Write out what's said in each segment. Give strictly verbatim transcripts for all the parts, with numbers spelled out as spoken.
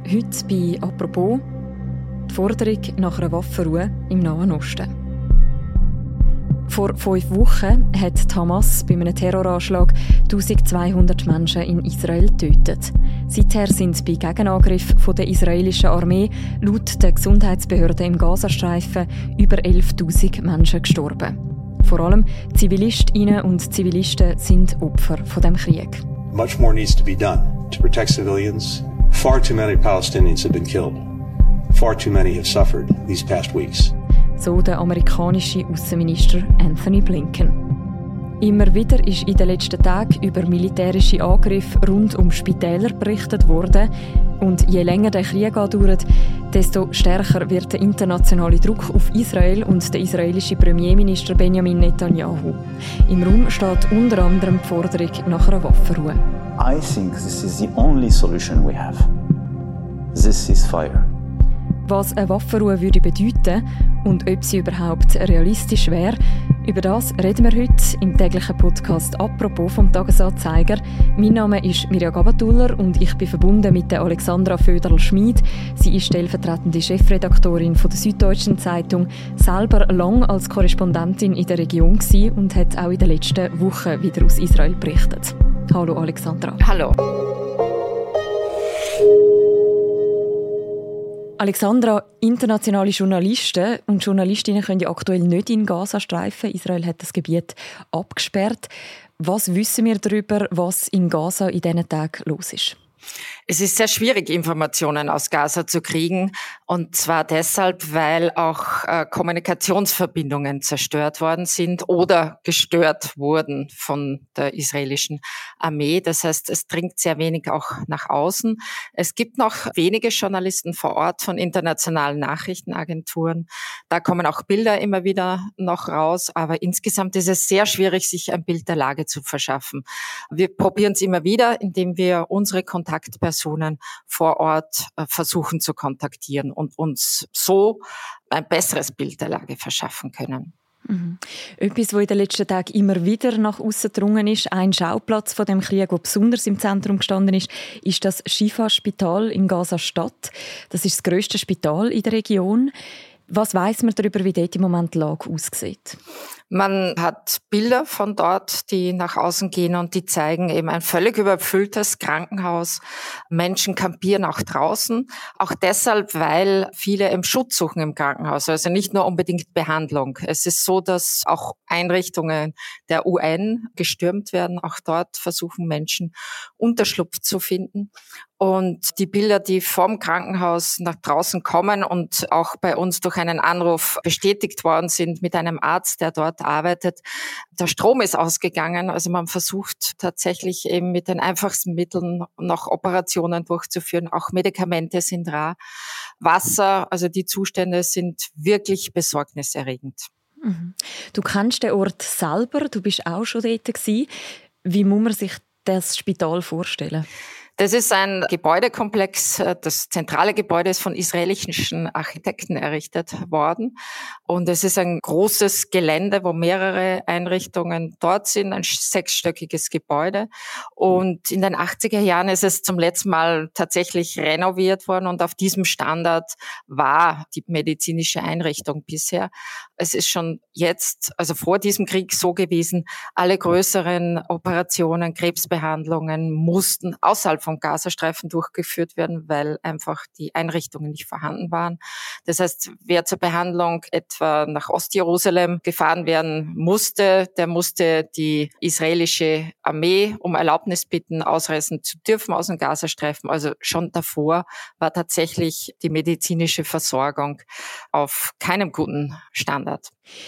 Heute bei «Apropos» die Forderung nach einer Waffenruhe im Nahen Osten. Vor fünf Wochen hat die Hamas bei einem Terroranschlag eintausendzweihundert Menschen in Israel getötet. Seither sind bei Gegenangriffen von der israelischen Armee laut der Gesundheitsbehörden im Gazastreifen über elftausend Menschen gestorben. Vor allem Zivilistinnen und Zivilisten sind Opfer von dem Krieg. Much more needs to be done to protect civilians. Far too many Palestinians have been killed. Far too many have suffered these past weeks. So der amerikanische Außenminister Anthony Blinken. Immer wieder ist in den letzten Tagen über militärische Angriffe rund um Spitäler berichtet worden. Und je länger der Krieg andauert, desto stärker wird der internationale Druck auf Israel und der israelische Premierminister Benjamin Netanyahu. Im Raum steht unter anderem die Forderung nach einer Waffenruhe. I think this is the only solution we have. This ceasefire. Was eine Waffenruhe würde bedeuten und ob sie überhaupt realistisch wäre, über das reden wir heute im täglichen Podcast «Apropos» vom Tagesanzeiger. Mein Name ist Mirja Gabatuller und ich bin verbunden mit der Alexandra Föderl-Schmid. Sie ist stellvertretende Chefredaktorin von der Süddeutschen Zeitung, selber lang als Korrespondentin in der Region gewesen und hat auch in den letzten Wochen wieder aus Israel berichtet. Hallo Alexandra. Hallo. Alexandra, internationale Journalisten und Journalistinnen können ja aktuell nicht in Gaza streifen. Israel hat das Gebiet abgesperrt. Was wissen wir darüber, was in Gaza in diesen Tagen los ist? Es ist sehr schwierig, Informationen aus Gaza zu kriegen. Und zwar deshalb, weil auch äh, Kommunikationsverbindungen zerstört worden sind oder gestört wurden von der israelischen Armee. Das heißt, es dringt sehr wenig auch nach außen. Es gibt noch wenige Journalisten vor Ort von internationalen Nachrichtenagenturen. Da kommen auch Bilder immer wieder noch raus. Aber insgesamt ist es sehr schwierig, sich ein Bild der Lage zu verschaffen. Wir probieren es immer wieder, indem wir unsere Kontaktpersonen vor Ort äh, versuchen zu kontaktieren und uns so ein besseres Bild der Lage verschaffen können. Mhm. Etwas, was in den letzten Tagen immer wieder nach aussen gedrungen ist, ein Schauplatz von dem Krieg, der besonders im Zentrum gestanden ist, ist das Shifa-Spital in Gaza-Stadt. Das ist das grösste Spital in der Region. Was weiss man darüber, wie dort im Moment die Lage aussieht? Man hat Bilder von dort, die nach außen gehen und die zeigen eben ein völlig überfülltes Krankenhaus. Menschen kampieren auch draußen, auch deshalb, weil viele eben Schutz suchen im Krankenhaus, also nicht nur unbedingt Behandlung. Es ist so, dass auch Einrichtungen der U N gestürmt werden. Auch dort versuchen Menschen Unterschlupf zu finden. Und die Bilder, die vom Krankenhaus nach draußen kommen und auch bei uns durch einen Anruf bestätigt worden sind mit einem Arzt, der dort arbeitet. Der Strom ist ausgegangen, also man versucht tatsächlich eben mit den einfachsten Mitteln noch Operationen durchzuführen. Auch Medikamente sind rar. Wasser, also die Zustände sind wirklich besorgniserregend. Mhm. Du kennst den Ort selber, du bist auch schon dort gewesen. Wie muss man sich das Spital vorstellen? Das ist ein Gebäudekomplex. Das zentrale Gebäude ist von israelischen Architekten errichtet worden. Und es ist ein großes Gelände, wo mehrere Einrichtungen dort sind, ein sechsstöckiges Gebäude. Und in den achtziger Jahren ist es zum letzten Mal tatsächlich renoviert worden. Und auf diesem Standard war die medizinische Einrichtung bisher. Es ist schon jetzt, also vor diesem Krieg so gewesen, alle größeren Operationen, Krebsbehandlungen mussten außerhalb vom Gazastreifen durchgeführt werden, weil einfach die Einrichtungen nicht vorhanden waren. Das heißt, wer zur Behandlung etwa nach Ostjerusalem gefahren werden musste, der musste die israelische Armee um Erlaubnis bitten, ausreisen zu dürfen aus dem Gazastreifen. Also schon davor war tatsächlich die medizinische Versorgung auf keinem guten Standard.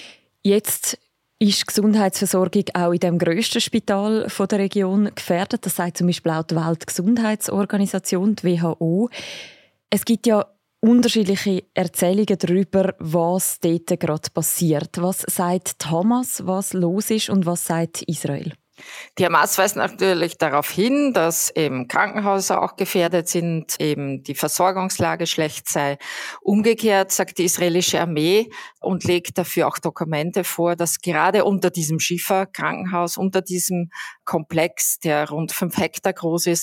Jetzt ist die Gesundheitsversorgung auch in dem grössten Spital der Region gefährdet. Das sagt zum Beispiel auch die Weltgesundheitsorganisation, die W H O. Es gibt ja unterschiedliche Erzählungen darüber, was dort gerade passiert. Was sagt die Hamas, was los ist und was sagt Israel? Die Hamas weist natürlich darauf hin, dass eben Krankenhäuser auch gefährdet sind, eben die Versorgungslage schlecht sei. Umgekehrt sagt die israelische Armee und legt dafür auch Dokumente vor, dass gerade unter diesem Shifa-Krankenhaus, unter diesem Komplex, der rund fünf Hektar groß ist,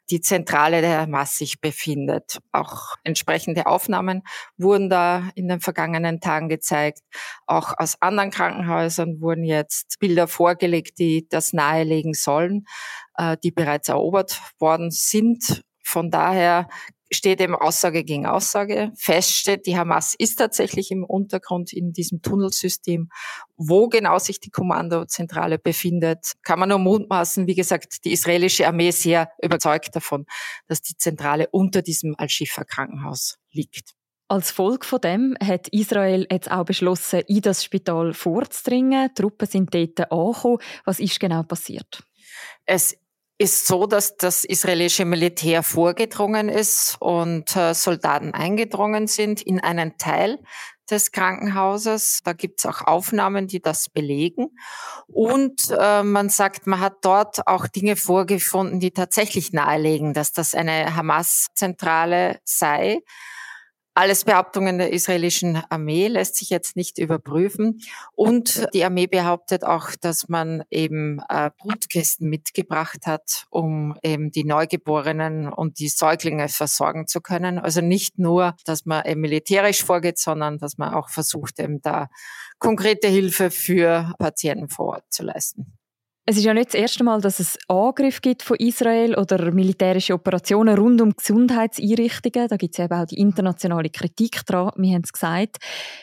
die Zentrale der Hamas sich befindet. Auch entsprechende Aufnahmen wurden da in den vergangenen Tagen gezeigt. Auch aus anderen Krankenhäusern wurden jetzt Bilder vorgelegt, die das nahelegen sollen, die bereits erobert worden sind. Von daher steht eben Aussage gegen Aussage. Fest steht, die Hamas ist tatsächlich im Untergrund in diesem Tunnelsystem. Wo genau sich die Kommandozentrale befindet, kann man nur mutmaßen. Wie gesagt, die israelische Armee ist sehr überzeugt davon, dass die Zentrale unter diesem Al-Shifa-Krankenhaus liegt. Als Folge von dem hat Israel jetzt auch beschlossen, in das Spital vorzudringen. Die Truppen sind dort angekommen. Was ist genau passiert? Es ist so, dass das israelische Militär vorgedrungen ist und äh, Soldaten eingedrungen sind in einen Teil des Krankenhauses. Da gibt es auch Aufnahmen, die das belegen. Und äh, man sagt, man hat dort auch Dinge vorgefunden, die tatsächlich nahelegen, dass das eine Hamas-Zentrale sei. Alles Behauptungen der israelischen Armee lässt sich jetzt nicht überprüfen. Und die Armee behauptet auch, dass man eben äh, Brutkisten mitgebracht hat, um eben die Neugeborenen und die Säuglinge versorgen zu können. Also nicht nur, dass man eben militärisch vorgeht, sondern dass man auch versucht, eben da konkrete Hilfe für Patienten vor Ort zu leisten. Es ist ja nicht das erste Mal, dass es Angriffe gibt von Israel oder militärische Operationen rund um Gesundheitseinrichtungen. Da gibt es eben auch die internationale Kritik dran, wir haben es gesagt.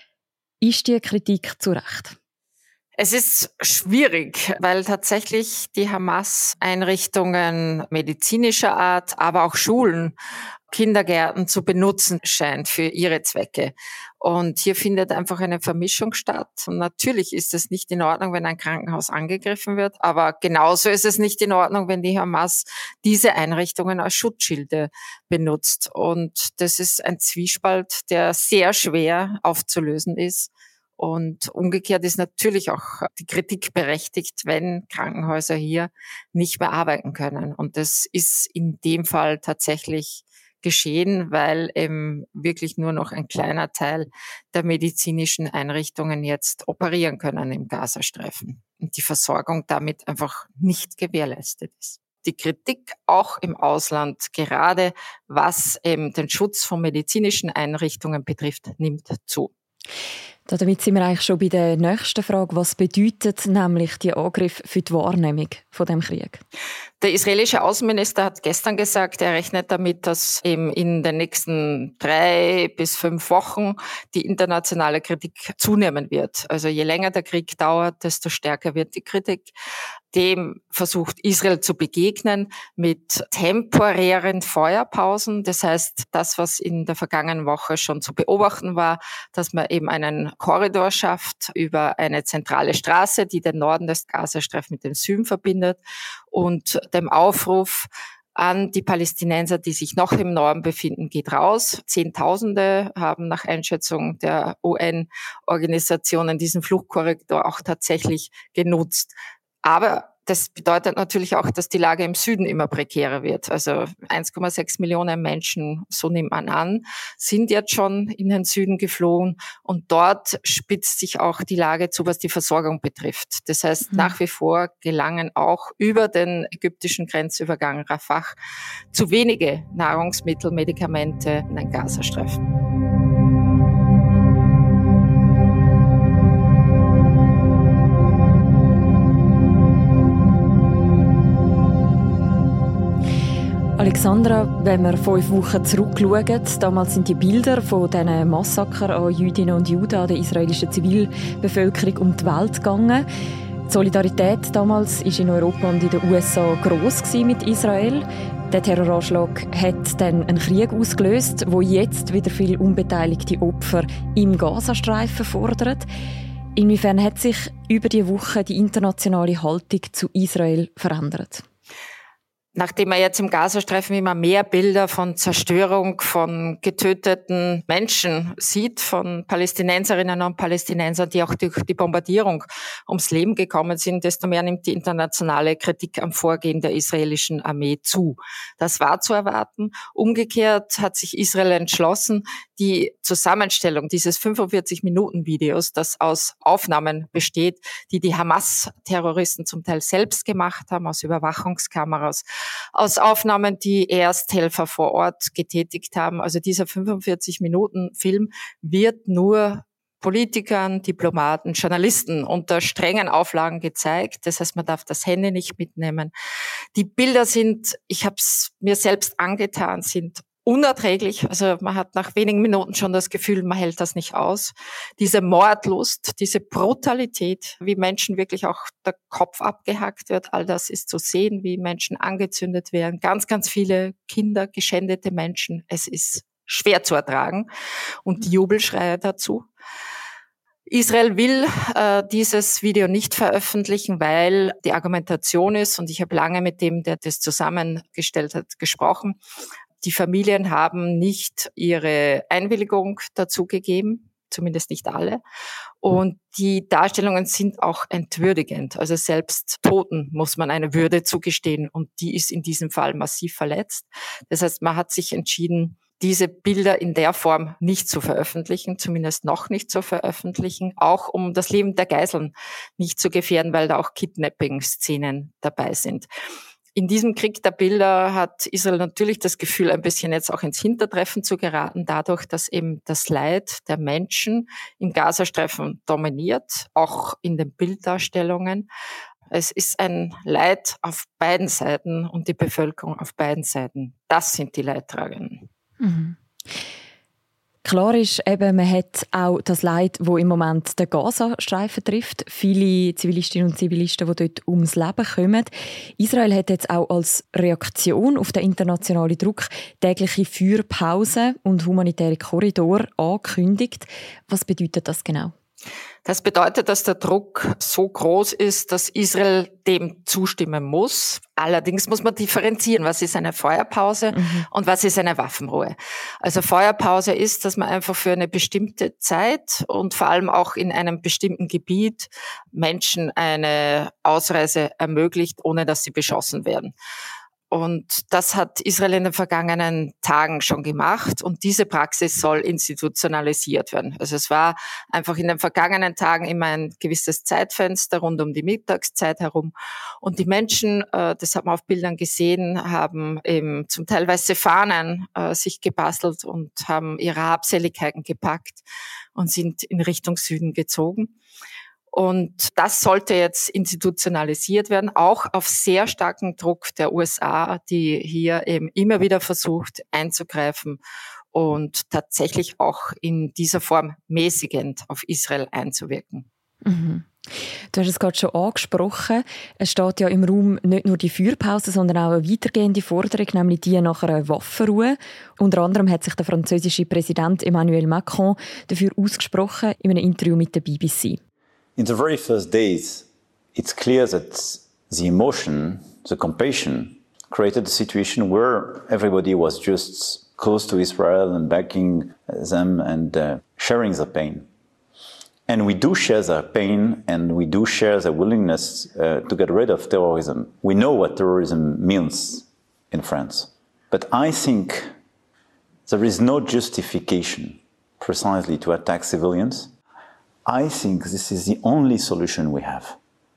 Ist die Kritik zu Recht? Es ist schwierig, weil tatsächlich die Hamas-Einrichtungen medizinischer Art, aber auch Schulen, Kindergärten zu benutzen scheint für ihre Zwecke. Und hier findet einfach eine Vermischung statt. Und natürlich ist es nicht in Ordnung, wenn ein Krankenhaus angegriffen wird, aber genauso ist es nicht in Ordnung, wenn die Hamas diese Einrichtungen als Schutzschilde benutzt. Und das ist ein Zwiespalt, der sehr schwer aufzulösen ist. Und umgekehrt ist natürlich auch die Kritik berechtigt, wenn Krankenhäuser hier nicht mehr arbeiten können. Und das ist in dem Fall tatsächlich geschehen, weil eben wirklich nur noch ein kleiner Teil der medizinischen Einrichtungen jetzt operieren können im Gazastreifen und die Versorgung damit einfach nicht gewährleistet ist. Die Kritik auch im Ausland, gerade was eben den Schutz von medizinischen Einrichtungen betrifft, nimmt zu. Damit sind wir eigentlich schon bei der nächsten Frage. Was bedeutet nämlich die Angriff für die Wahrnehmung von dem Krieg? Der israelische Außenminister hat gestern gesagt, er rechnet damit, dass eben in den nächsten drei bis fünf Wochen die internationale Kritik zunehmen wird. Also je länger der Krieg dauert, desto stärker wird die Kritik. Dem versucht Israel zu begegnen mit temporären Feuerpausen. Das heißt, das, was in der vergangenen Woche schon zu beobachten war, dass man eben einen Korridor schafft über eine zentrale Straße, die den Norden des Gazastreifens mit dem Süden verbindet, und dem Aufruf an die Palästinenser, die sich noch im Norden befinden, geht raus. Zehntausende haben nach Einschätzung der U N-Organisationen diesen Fluchtkorridor auch tatsächlich genutzt. Aber das bedeutet natürlich auch, dass die Lage im Süden immer prekärer wird. Also eins Komma sechs Millionen Menschen, so nimmt man an, sind jetzt schon in den Süden geflohen. Und dort spitzt sich auch die Lage zu, was die Versorgung betrifft. Das heißt, mhm. nach wie vor gelangen auch über den ägyptischen Grenzübergang Rafah zu wenige Nahrungsmittel, Medikamente in den Gazastreifen. Alexandra, wenn wir fünf Wochen zurückschauen, damals sind die Bilder von diesen Massaker an Jüdinnen und Juden, an der israelischen Zivilbevölkerung um die Welt gegangen. Die Solidarität damals war in Europa und in den U S A gross mit Israel. Der Terroranschlag hat dann einen Krieg ausgelöst, wo jetzt wieder viele unbeteiligte Opfer im Gazastreifen fordert. Inwiefern hat sich über die Woche die internationale Haltung zu Israel verändert? Nachdem man jetzt im Gazastreifen immer mehr Bilder von Zerstörung, von getöteten Menschen sieht, von Palästinenserinnen und Palästinensern, die auch durch die Bombardierung ums Leben gekommen sind, desto mehr nimmt die internationale Kritik am Vorgehen der israelischen Armee zu. Das war zu erwarten. Umgekehrt hat sich Israel entschlossen, die Zusammenstellung dieses fünfundvierzig-Minuten-Videos, das aus Aufnahmen besteht, die die Hamas-Terroristen zum Teil selbst gemacht haben, aus Überwachungskameras, aus Aufnahmen, die Ersthelfer vor Ort getätigt haben. Also dieser fünfundvierzig Minuten Film wird nur Politikern, Diplomaten, Journalisten unter strengen Auflagen gezeigt. Das heißt, man darf das Handy nicht mitnehmen. Die Bilder sind, ich habe es mir selbst angetan, sind unerträglich. Also man hat nach wenigen Minuten schon das Gefühl, man hält das nicht aus. Diese Mordlust, diese Brutalität, wie Menschen wirklich auch der Kopf abgehackt wird, all das ist zu sehen, wie Menschen angezündet werden. Ganz, ganz viele Kinder, geschändete Menschen. Es ist schwer zu ertragen und die Jubelschreie dazu. Israel will äh, dieses Video nicht veröffentlichen, weil die Argumentation ist, und ich habe lange mit dem, der das zusammengestellt hat, gesprochen, die Familien haben nicht ihre Einwilligung dazu gegeben, zumindest nicht alle. Und die Darstellungen sind auch entwürdigend. Also selbst Toten muss man eine Würde zugestehen und die ist in diesem Fall massiv verletzt. Das heißt, man hat sich entschieden, diese Bilder in der Form nicht zu veröffentlichen, zumindest noch nicht zu veröffentlichen, auch um das Leben der Geiseln nicht zu gefährden, weil da auch Kidnapping-Szenen dabei sind. In diesem Krieg der Bilder hat Israel natürlich das Gefühl, ein bisschen jetzt auch ins Hintertreffen zu geraten, dadurch, dass eben das Leid der Menschen im Gazastreifen dominiert, auch in den Bilddarstellungen. Es ist ein Leid auf beiden Seiten und die Bevölkerung auf beiden Seiten. Das sind die Leidtragenden. Mhm. Klar ist eben, man hat auch das Leid, das im Moment den Gazastreifen trifft. Viele Zivilistinnen und Zivilisten, die dort ums Leben kommen. Israel hat jetzt auch als Reaktion auf den internationalen Druck tägliche Feuerpausen und humanitäre Korridore angekündigt. Was bedeutet das genau? Das bedeutet, dass der Druck so groß ist, dass Israel dem zustimmen muss. Allerdings muss man differenzieren, was ist eine Feuerpause mhm. und was ist eine Waffenruhe. Also Feuerpause ist, dass man einfach für eine bestimmte Zeit und vor allem auch in einem bestimmten Gebiet Menschen eine Ausreise ermöglicht, ohne dass sie beschossen werden. Und das hat Israel in den vergangenen Tagen schon gemacht und diese Praxis soll institutionalisiert werden. Also es war einfach in den vergangenen Tagen immer ein gewisses Zeitfenster rund um die Mittagszeit herum und die Menschen, das hat man auf Bildern gesehen, haben eben zum Teil weiße Fahnen sich gebastelt und haben ihre Habseligkeiten gepackt und sind in Richtung Süden gezogen. Und das sollte jetzt institutionalisiert werden, auch auf sehr starken Druck der U S A, die hier eben immer wieder versucht einzugreifen und tatsächlich auch in dieser Form mäßigend auf Israel einzuwirken. Mhm. Du hast es gerade schon angesprochen. Es steht ja im Raum nicht nur die Feuerpause, sondern auch eine weitergehende Forderung, nämlich die nach einer Waffenruhe. Unter anderem hat sich der französische Präsident Emmanuel Macron dafür ausgesprochen in einem Interview mit der B B C. In the very first days, it's clear that the emotion, the compassion, created a situation where everybody was just close to Israel and backing them and uh, sharing the pain. And we do share their pain and we do share their willingness uh, to get rid of terrorism. We know what terrorism means in France. But I think there is no justification precisely to attack civilians. I think this is the only solution we have.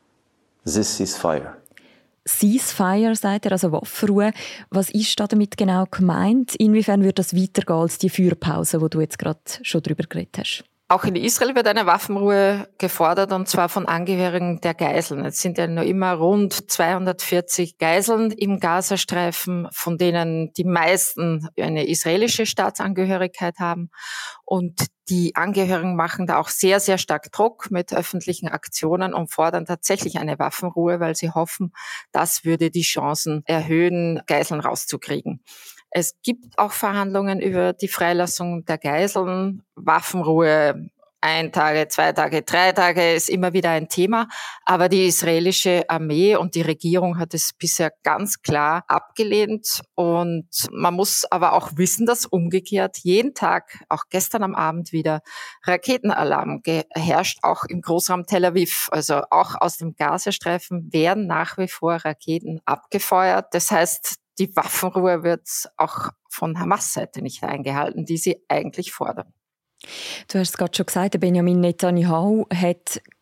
This ceasefire. Ceasefire, sagt er, also Waffenruhe. Was ist da damit genau gemeint? Inwiefern wird das weitergehen als die Feuerpause, wo du jetzt gerade schon drüber geredet hast? Auch in Israel wird eine Waffenruhe gefordert, und zwar von Angehörigen der Geiseln. Es sind ja noch immer rund zweihundertvierzig Geiseln im Gazastreifen, von denen die meisten eine israelische Staatsangehörigkeit haben. Und die Angehörigen machen da auch sehr, sehr stark Druck mit öffentlichen Aktionen und fordern tatsächlich eine Waffenruhe, weil sie hoffen, das würde die Chancen erhöhen, Geiseln rauszukriegen. Es gibt auch Verhandlungen über die Freilassung der Geiseln. Waffenruhe, ein Tage, zwei Tage, drei Tage ist immer wieder ein Thema. Aber die israelische Armee und die Regierung hat es bisher ganz klar abgelehnt. Und man muss aber auch wissen, dass umgekehrt jeden Tag, auch gestern am Abend wieder, Raketenalarm herrscht, auch im Großraum Tel Aviv. Also auch aus dem Gazastreifen werden nach wie vor Raketen abgefeuert. Das heißt, die Waffenruhe wird auch von Hamas-Seite nicht eingehalten, die sie eigentlich fordern. Du hast es gerade schon gesagt, Benjamin Netanyahu hat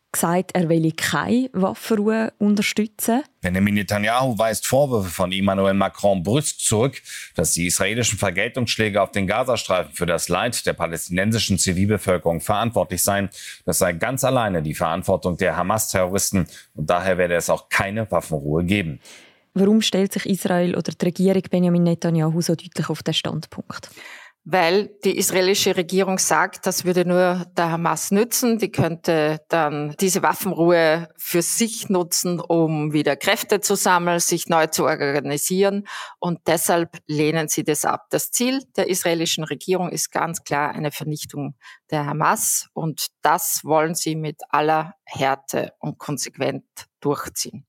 gesagt, er will keine Waffenruhe unterstützen. Benjamin Netanyahu weist Vorwürfe von Emmanuel Macron brüsk zurück, dass die israelischen Vergeltungsschläge auf den Gazastreifen für das Leid der palästinensischen Zivilbevölkerung verantwortlich seien. Das sei ganz alleine die Verantwortung der Hamas-Terroristen und daher werde es auch keine Waffenruhe geben. Warum stellt sich Israel oder die Regierung Benjamin Netanyahu so deutlich auf den Standpunkt? Weil die israelische Regierung sagt, das würde nur der Hamas nützen. Die könnte dann diese Waffenruhe für sich nutzen, um wieder Kräfte zu sammeln, sich neu zu organisieren. Und deshalb lehnen sie das ab. Das Ziel der israelischen Regierung ist ganz klar eine Vernichtung der Hamas. Und das wollen sie mit aller Härte und konsequent durchziehen.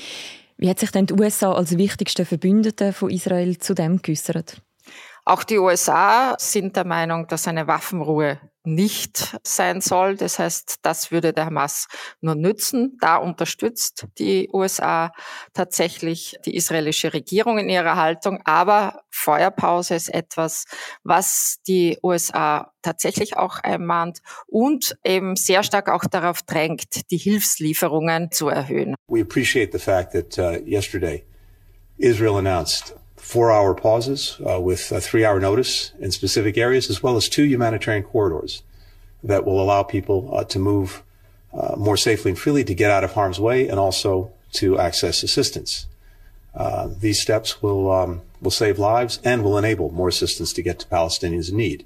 Wie hat sich denn die U S A als wichtigste Verbündete von Israel zu dem geäußert? Auch die U S A sind der Meinung, dass eine Waffenruhe nicht sein soll. Das heißt, das würde der Hamas nur nützen. Da unterstützt die U S A tatsächlich die israelische Regierung in ihrer Haltung. Aber Feuerpause ist etwas, was die U S A tatsächlich auch einmahnt und eben sehr stark auch darauf drängt, die Hilfslieferungen zu erhöhen. We appreciate the fact that uh, yesterday Israel announced four-hour pauses uh, with a three-hour notice in specific areas, as well as two humanitarian corridors that will allow people uh, to move uh, more safely and freely, to get out of harm's way, and also to access assistance. Uh, these steps will um, will save lives and will enable more assistance to get to Palestinians in need.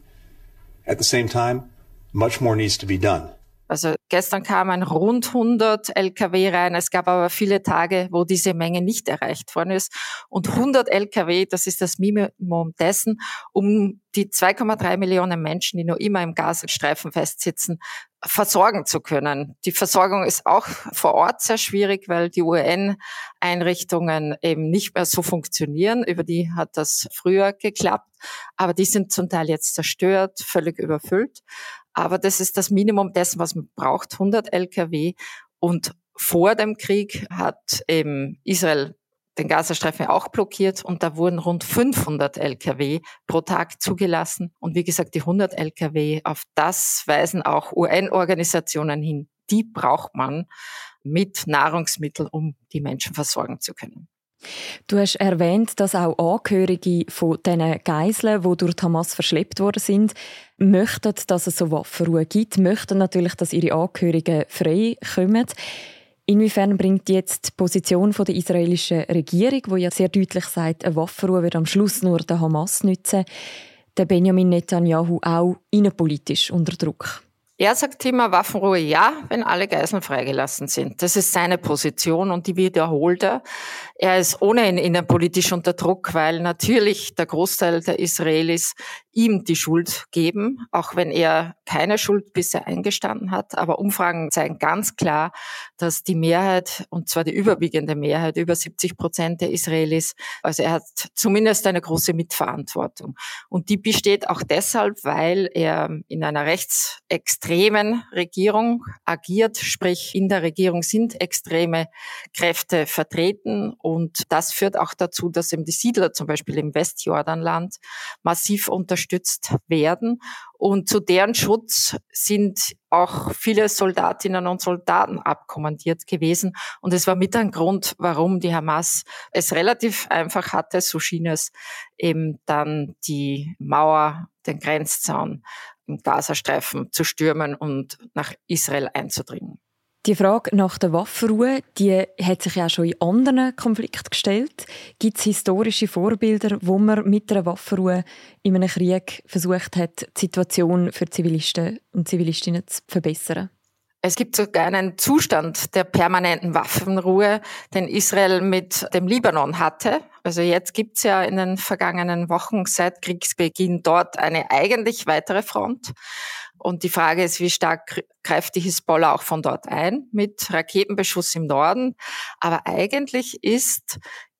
At the same time, much more needs to be done. Also gestern kamen rund hundert L K W rein. Es gab aber viele Tage, wo diese Menge nicht erreicht worden ist. Und hundert L K W, das ist das Minimum dessen, um die zwei Komma drei Millionen Menschen, die noch immer im Gazastreifen festsitzen, versorgen zu können. Die Versorgung ist auch vor Ort sehr schwierig, weil die U N-Einrichtungen eben nicht mehr so funktionieren. Über die hat das früher geklappt. Aber die sind zum Teil jetzt zerstört, völlig überfüllt. Aber das ist das Minimum dessen, was man braucht, hundert L K W. Und vor dem Krieg hat eben Israel den Gazastreifen auch blockiert und da wurden rund fünfhundert L K W pro Tag zugelassen. Und wie gesagt, die hundert L K W, auf das weisen auch U N-Organisationen hin. Die braucht man mit Nahrungsmitteln, um die Menschen versorgen zu können. Du hast erwähnt, dass auch Angehörige von diesen Geiseln, die durch die Hamas verschleppt worden sind, möchten, dass es so Waffenruhe gibt, möchten natürlich, dass ihre Angehörigen frei kommen. Inwiefern bringt jetzt die Position der israelischen Regierung, die ja sehr deutlich sagt, eine Waffenruhe wird am Schluss nur der Hamas nützen, den Benjamin Netanyahu auch innenpolitisch unter Druck? Er sagt immer Waffenruhe ja, wenn alle Geiseln freigelassen sind. Das ist seine Position und die wiederholt er. Er ist ohnehin innenpolitisch unter Druck, weil natürlich der Großteil der Israelis ihm die Schuld geben, auch wenn er keine Schuld bisher eingestanden hat. Aber Umfragen zeigen ganz klar, dass die Mehrheit, und zwar die überwiegende Mehrheit, über siebzig Prozent der Israelis, also er hat zumindest eine große Mitverantwortung. Und die besteht auch deshalb, weil er in einer rechtsextremen Regierung agiert, sprich in der Regierung sind extreme Kräfte vertreten. Und das führt auch dazu, dass eben die Siedler zum Beispiel im Westjordanland massiv unterstützt werden. Und zu deren Schutz sind auch viele Soldatinnen und Soldaten abkommandiert gewesen. Und es war mit ein Grund, warum die Hamas es relativ einfach hatte, so schien es, eben dann die Mauer, den Grenzzaun im Gazastreifen zu stürmen und nach Israel einzudringen. Die Frage nach der Waffenruhe, die hat sich ja schon in anderen Konflikten gestellt. Gibt es historische Vorbilder, wo man mit einer Waffenruhe in einem Krieg versucht hat, die Situation für Zivilisten und Zivilistinnen zu verbessern? Es gibt sogar einen Zustand der permanenten Waffenruhe, den Israel mit dem Libanon hatte. Also jetzt gibt's ja in den vergangenen Wochen seit Kriegsbeginn dort eine eigentlich weitere Front. Und die Frage ist, wie stark greift die Hisbollah auch von dort ein mit Raketenbeschuss im Norden. Aber eigentlich ist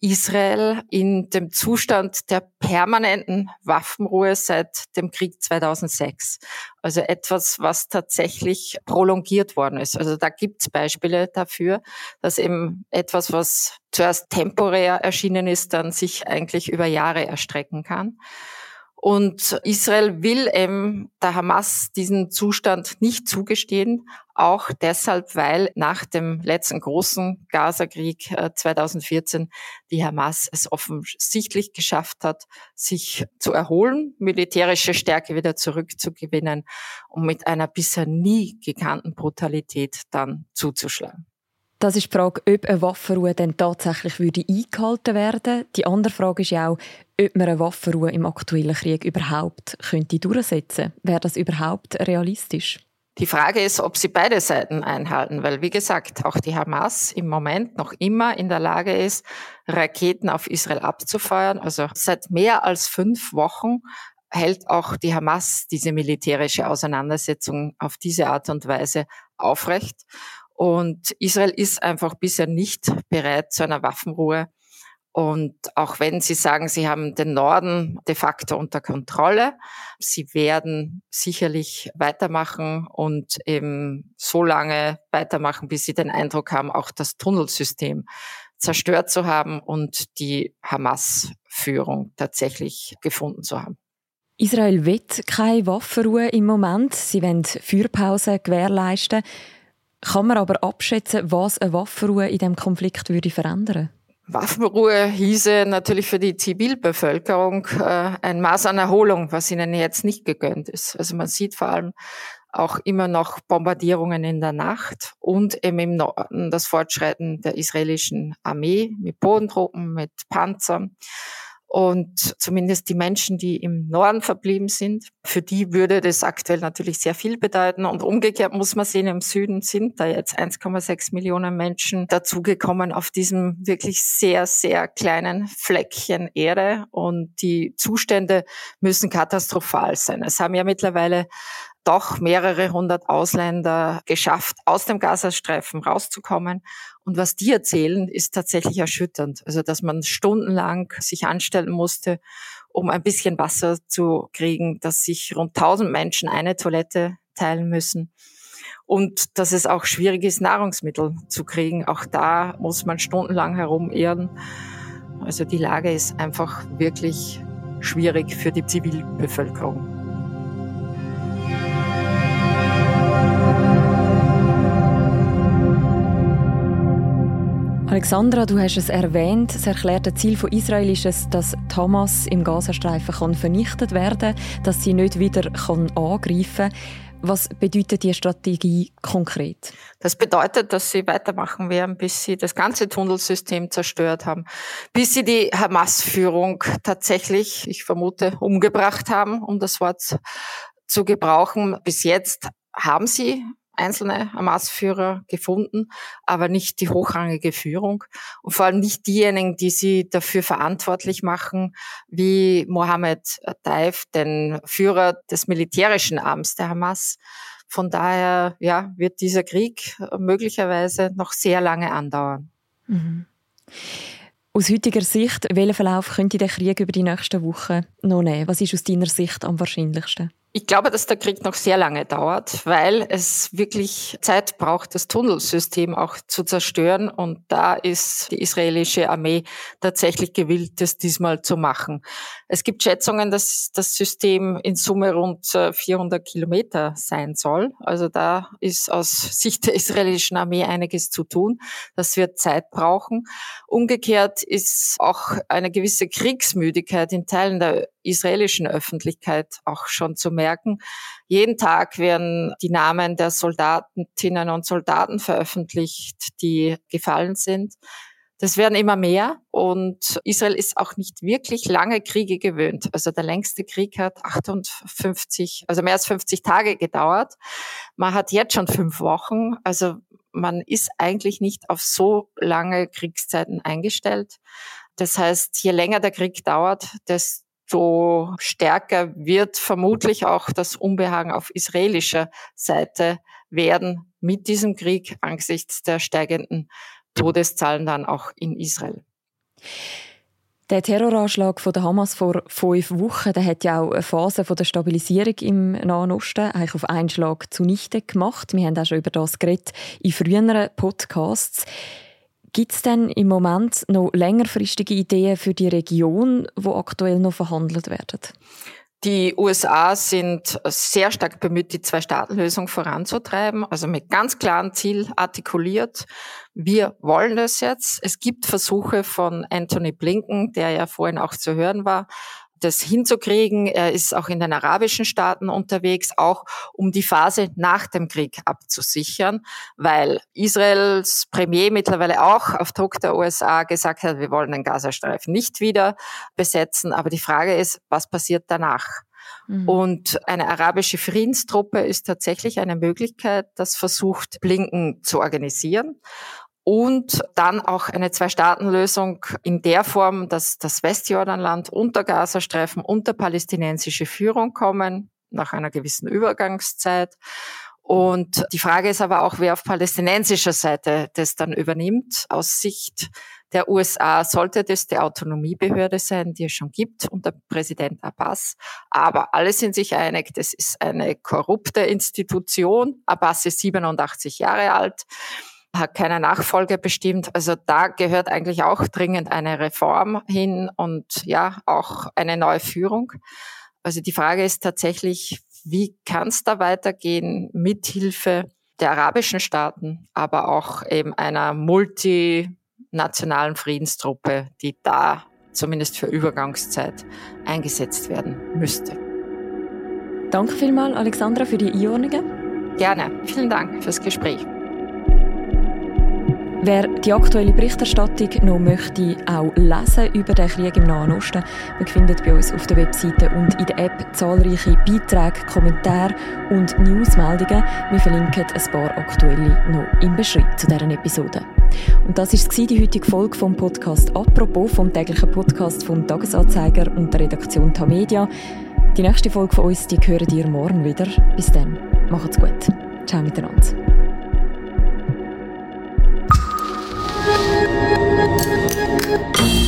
Israel in dem Zustand der permanenten Waffenruhe seit dem Krieg zweitausendsechs. Also etwas, was tatsächlich prolongiert worden ist. Also da gibt es Beispiele dafür, dass eben etwas, was zuerst temporär erschienen ist, dann sich eigentlich über Jahre erstrecken kann. Und Israel will eben der Hamas diesen Zustand nicht zugestehen, auch deshalb, weil nach dem letzten großen Gaza-Krieg zweitausendvierzehn die Hamas es offensichtlich geschafft hat, sich zu erholen, militärische Stärke wieder zurückzugewinnen und mit einer bisher nie gekannten Brutalität dann zuzuschlagen. Das ist die Frage, ob eine Waffenruhe dann tatsächlich würde eingehalten werden würde. Die andere Frage ist ja auch, ob man eine Waffenruhe im aktuellen Krieg überhaupt könnte durchsetzen könnte. Wäre das überhaupt realistisch? Die Frage ist, ob sie beide Seiten einhalten, weil, wie gesagt, auch die Hamas im Moment noch immer in der Lage ist, Raketen auf Israel abzufeuern. Also seit mehr als fünf Wochen hält auch die Hamas diese militärische Auseinandersetzung auf diese Art und Weise aufrecht. Und Israel ist einfach bisher nicht bereit zu einer Waffenruhe. Und auch wenn sie sagen, sie haben den Norden de facto unter Kontrolle, sie werden sicherlich weitermachen und eben so lange weitermachen, bis sie den Eindruck haben, auch das Tunnelsystem zerstört zu haben und die Hamas-Führung tatsächlich gefunden zu haben. Israel will keine Waffenruhe im Moment. Sie wollen Feuerpausen gewährleisten. Kann man aber abschätzen, was eine Waffenruhe in diesem Konflikt würde verändern? Waffenruhe hieße natürlich für die Zivilbevölkerung äh, ein Maß an Erholung, was ihnen jetzt nicht gegönnt ist. Also man sieht vor allem auch immer noch Bombardierungen in der Nacht und eben im Norden das Fortschreiten der israelischen Armee mit Bodentruppen, mit Panzern. Und zumindest die Menschen, die im Norden verblieben sind, für die würde das aktuell natürlich sehr viel bedeuten. Und umgekehrt muss man sehen, im Süden sind da jetzt eins Komma sechs Millionen Menschen dazugekommen auf diesem wirklich sehr, sehr kleinen Fleckchen Erde. Und die Zustände müssen katastrophal sein. Es haben ja mittlerweile doch mehrere hundert Ausländer geschafft, aus dem Gazastreifen rauszukommen. Und was die erzählen, ist tatsächlich erschütternd. Also, dass man stundenlang sich anstellen musste, um ein bisschen Wasser zu kriegen, dass sich rund tausend Menschen eine Toilette teilen müssen. Und dass es auch schwierig ist, Nahrungsmittel zu kriegen. Auch da muss man stundenlang herumirren. Also die Lage ist einfach wirklich schwierig für die Zivilbevölkerung. Alexandra, du hast es erwähnt, das erklärte Ziel von Israel ist es, dass die Hamas im Gazastreifen kann vernichtet werden kann, dass sie nicht wieder kann angreifen kann. Was bedeutet die Strategie konkret? Das bedeutet, dass sie weitermachen werden, bis sie das ganze Tunnelsystem zerstört haben, bis sie die Hamas-Führung tatsächlich, ich vermute, umgebracht haben, um das Wort zu gebrauchen. Bis jetzt haben sie einzelne Hamas-Führer gefunden, aber nicht die hochrangige Führung und vor allem nicht diejenigen, die sie dafür verantwortlich machen, wie Mohammed Taif, den Führer des militärischen Arms der Hamas. Von daher ja, wird dieser Krieg möglicherweise noch sehr lange andauern. Mhm. Aus heutiger Sicht, welchen Verlauf könnte der Krieg über die nächsten Wochen noch nehmen? Was ist aus deiner Sicht am wahrscheinlichsten? Ich glaube, dass der Krieg noch sehr lange dauert, weil es wirklich Zeit braucht, das Tunnelsystem auch zu zerstören. Und da ist die israelische Armee tatsächlich gewillt, das diesmal zu machen. Es gibt Schätzungen, dass das System in Summe rund vierhundert Kilometer sein soll. Also da ist aus Sicht der israelischen Armee einiges zu tun. Das wird Zeit brauchen. Umgekehrt ist auch eine gewisse Kriegsmüdigkeit in Teilen der israelischen Öffentlichkeit auch schon zu merken. Jeden Tag werden die Namen der Soldatinnen und Soldaten veröffentlicht, die gefallen sind. Das werden immer mehr und Israel ist auch nicht wirklich lange Kriege gewöhnt. Also der längste Krieg hat achtundfünfzig, also mehr als fünfzig Tage gedauert. Man hat jetzt schon fünf Wochen. Also man ist eigentlich nicht auf so lange Kriegszeiten eingestellt. Das heißt, je länger der Krieg dauert, desto so stärker wird vermutlich auch das Unbehagen auf israelischer Seite werden mit diesem Krieg angesichts der steigenden Todeszahlen dann auch in Israel. Der Terroranschlag von der Hamas vor fünf Wochen, der hat ja auch eine Phase von der Stabilisierung im Nahen Osten eigentlich auf einen Schlag zunichte gemacht. Wir haben auch schon über das geredet in früheren Podcasts. Gibt es denn im Moment noch längerfristige Ideen für die Region, die aktuell noch verhandelt werden? Die U S A sind sehr stark bemüht, die Zwei-Staaten-Lösung voranzutreiben, also mit ganz klarem Ziel artikuliert. Wir wollen das jetzt. Es gibt Versuche von Anthony Blinken, der ja vorhin auch zu hören war, das hinzukriegen. Er ist auch in den arabischen Staaten unterwegs, auch um die Phase nach dem Krieg abzusichern, weil Israels Premier mittlerweile auch auf Druck der U S A gesagt hat, wir wollen den Gazastreifen nicht wieder besetzen. Aber die Frage ist, was passiert danach? Mhm. Und eine arabische Friedenstruppe ist tatsächlich eine Möglichkeit, das versucht Blinken zu organisieren. Und dann auch eine Zwei-Staaten-Lösung in der Form, dass das Westjordanland und der Gazastreifen unter palästinensische Führung kommen, nach einer gewissen Übergangszeit. Und die Frage ist aber auch, wer auf palästinensischer Seite das dann übernimmt. Aus Sicht der U S A sollte das die Autonomiebehörde sein, die es schon gibt unter Präsident Abbas. Aber alle sind sich einig, das ist eine korrupte Institution. Abbas ist siebenundachtzig Jahre alt, hat keine Nachfolger bestimmt. Also da gehört eigentlich auch dringend eine Reform hin und ja, auch eine neue Führung. Also die Frage ist tatsächlich, wie kann es da weitergehen mit Hilfe der arabischen Staaten, aber auch eben einer multinationalen Friedenstruppe, die da zumindest für Übergangszeit eingesetzt werden müsste. Danke vielmals, Alexandra, für die Einordnungen. Gerne. Vielen Dank fürs Gespräch. Wer die aktuelle Berichterstattung noch möchte, auch lesen über den Krieg im Nahen Osten, man findet bei uns auf der Webseite und in der App zahlreiche Beiträge, Kommentare und Newsmeldungen. Wir verlinken ein paar aktuelle noch im Beschreibung zu dieser Episode. Und das war die heutige Folge vom Podcast «Apropos», vom täglichen Podcast vom «Tagesanzeiger» und der Redaktion Tamedia. Die nächste Folge von uns, die hören ihr morgen wieder. Bis dann, macht's gut. Ciao miteinander. Thank you.